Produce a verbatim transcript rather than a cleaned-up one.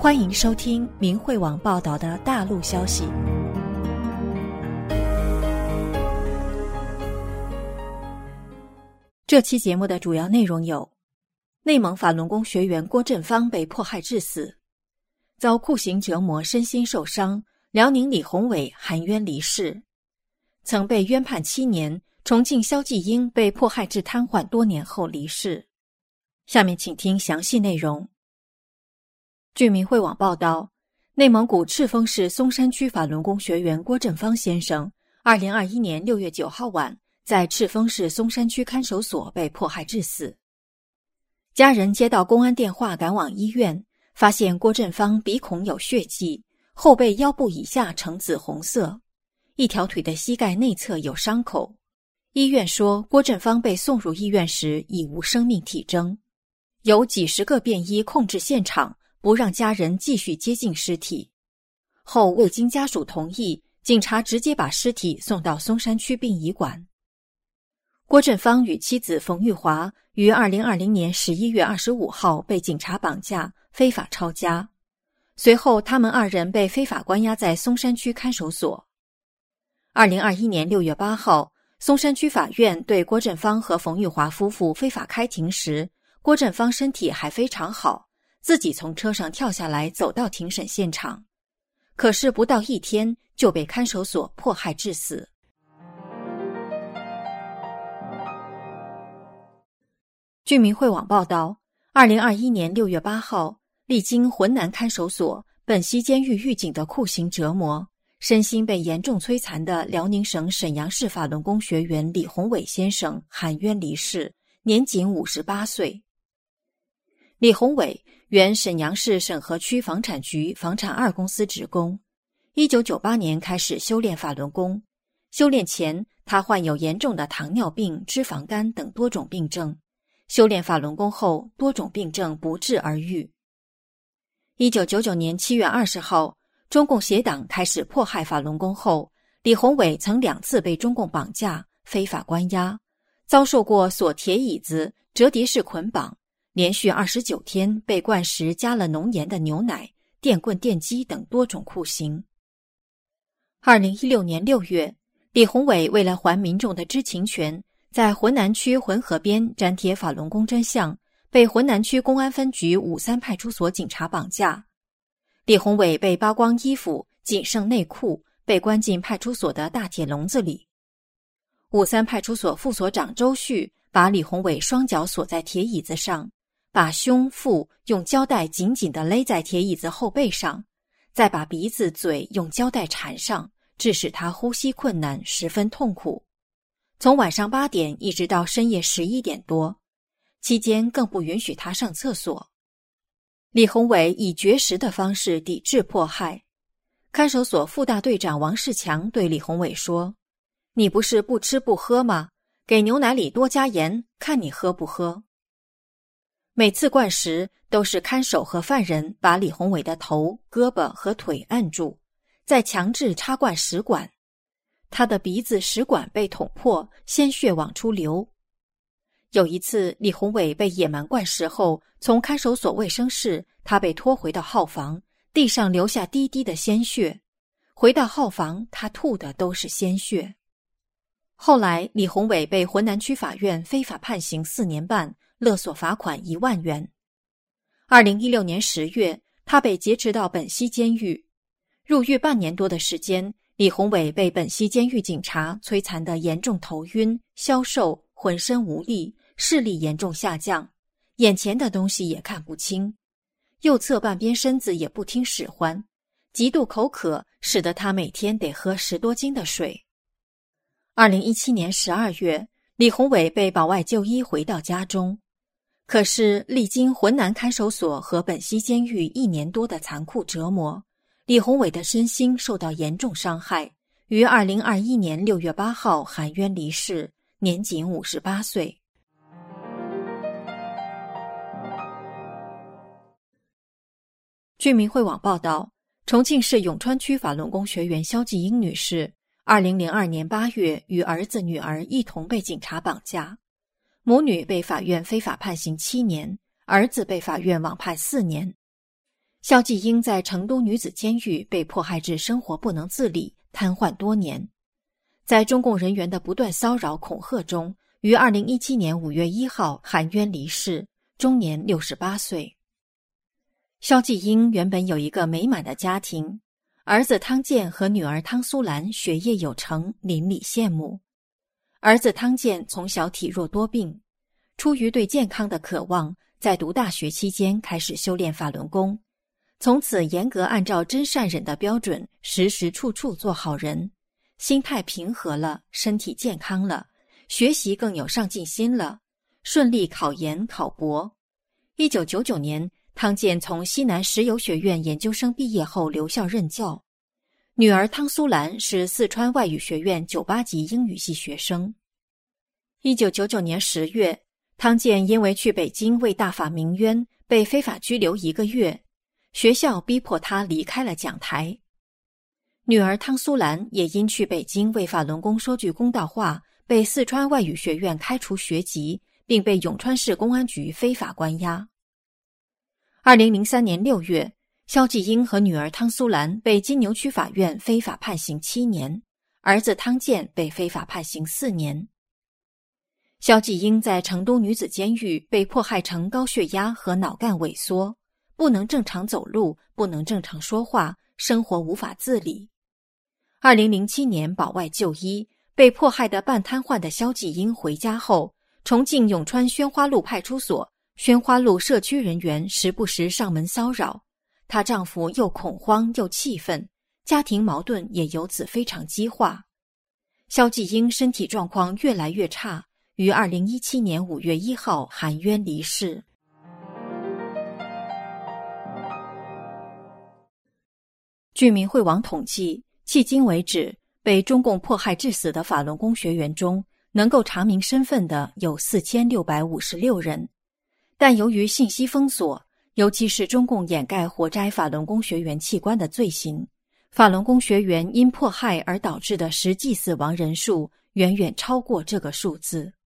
欢迎收听明慧网报道的大陆消息。这期节目的主要内容有：内蒙法轮功学员郭振芳被迫害致死，遭酷刑折磨身心受伤，辽宁李宏伟含冤离世，曾被冤判七年，重庆肖继英被迫害致瘫痪多年后离世。下面请听详细内容。据明慧网报道，内蒙古赤峰市松山区法轮功学员郭振芳先生二零二一年六月九号晚在赤峰市松山区看守所被迫害致死。家人接到公安电话赶往医院，发现郭振芳鼻孔有血迹，后背腰部以下呈紫红色，一条腿的膝盖内侧有伤口。医院说郭振芳被送入医院时已无生命体征，有几十个便衣控制现场，不让家人继续接近尸体。后未经家属同意，警察直接把尸体送到松山区殡仪馆。郭振芳与妻子冯玉华于二零二零年十一月二十五号被警察绑架，非法抄家。随后他们二人被非法关押在松山区看守所。二零二一年六月八号，松山区法院对郭振芳和冯玉华夫妇非法开庭时，郭振芳身体还非常好，自己从车上跳下来走到庭审现场，可是不到一天就被看守所迫害致死。据明慧网报道，二零二一年六月八号，历经浑南看守所、本溪监狱狱警的酷刑折磨，身心被严重摧残的辽宁省沈阳市法轮功学员李宏伟先生含冤离世，年仅五十八岁。李宏伟原沈阳市沈河区房产局房产二公司职工，一九九八年开始修炼法轮功。修炼前，他患有严重的糖尿病、脂肪肝等多种病症。修炼法轮功后，多种病症不治而愈。一九九九年七月二十号，中共协党开始迫害法轮功后，李宏伟曾两次被中共绑架、非法关押，遭受过锁铁椅子、折叠式捆绑，连续二十九天被灌食加了浓盐的牛奶、电棍电击等多种酷刑。二零一六年六月，李宏伟为了还民众的知情权，在浑南区浑河边粘贴法轮功真相，被浑南区公安分局五三派出所警察绑架。李宏伟被扒光衣服，仅剩内裤，被关进派出所的大铁笼子里。五三派出所副所长周旭把李宏伟双脚锁在铁椅子上，把胸腹用胶带紧紧地勒在铁椅子后背上，再把鼻子嘴用胶带缠上，致使他呼吸困难，十分痛苦。从晚上八点一直到深夜十一点多，期间更不允许他上厕所。李宏伟以绝食的方式抵制迫害。看守所副大队长王世强对李宏伟说：“你不是不吃不喝吗？给牛奶里多加盐，看你喝不喝。”每次灌食都是看守和犯人把李宏伟的头、胳膊和腿按住，再强制插灌食管。他的鼻子食管被捅破，鲜血往出流。有一次，李宏伟被野蛮灌食后，从看守所卫生室，他被拖回到号房，地上留下滴滴的鲜血。回到号房，他吐的都是鲜血。后来，李宏伟被浑南区法院非法判刑四年半，勒索罚款一万元。二零一六年十月，他被劫持到本溪监狱。入狱半年多的时间，李宏伟被本溪监狱警察摧残得严重头晕、消瘦、浑身无力，视力严重下降，眼前的东西也看不清，右侧半边身子也不听使唤，极度口渴使得他每天得喝十多斤的水。二零一七年十二月，李宏伟被保外就医回到家中，可是历经浑南看守所和本溪监狱一年多的残酷折磨，李宏伟的身心受到严重伤害，于二零二一年六月八号含冤离世，年仅五十八岁。据明慧网报道，重庆市永川区法轮功学员肖继英女士二零零二年八月与儿子女儿一同被警察绑架，母女被法院非法判刑七年，儿子被法院网判四年。 萧继英在成都女子监狱被迫害至生活不能自理，瘫痪多年。在中共人员的不断骚扰恐吓中，于二零一七年五月一号含冤离世，终年六十八岁。萧继英原本有一个美满的家庭，儿子汤健和女儿汤苏兰学业有成，邻里羡慕。儿子汤健从小体弱多病，出于对健康的渴望，在读大学期间开始修炼法轮功，从此严格按照真善忍的标准，时时处处做好人，心态平和了，身体健康了，学习更有上进心了，顺利考研考博。一九九九年，汤健从西南石油学院研究生毕业后留校任教。女儿汤苏兰是四川外语学院九八级英语系学生。一九九九年十月，汤健因为去北京为大法鸣冤，被非法拘留一个月，学校逼迫他离开了讲台。女儿汤苏兰也因去北京为法轮功说句公道话，被四川外语学院开除学籍，并被永川市公安局非法关押。二零零三年六月，萧继英和女儿汤苏兰被金牛区法院非法判刑七年，儿子汤健被非法判刑四年。萧继英在成都女子监狱被迫害成高血压和脑干萎缩，不能正常走路，不能正常说话，生活无法自理。二零零七年保外就医，被迫害的半瘫痪的萧继英回家后，重庆永川宣花路派出所、宣花路社区人员时不时上门骚扰，她丈夫又恐慌又气愤，家庭矛盾也由此非常激化。萧继英身体状况越来越差，于二零一七年五月一号含冤离世。据明慧网统计，迄今为止，被中共迫害致死的法轮功学员中，能够查明身份的有四千六百五十六人。但由于信息封锁，尤其是中共掩盖活摘法轮功学员器官的罪行，法轮功学员因迫害而导致的实际死亡人数远远超过这个数字。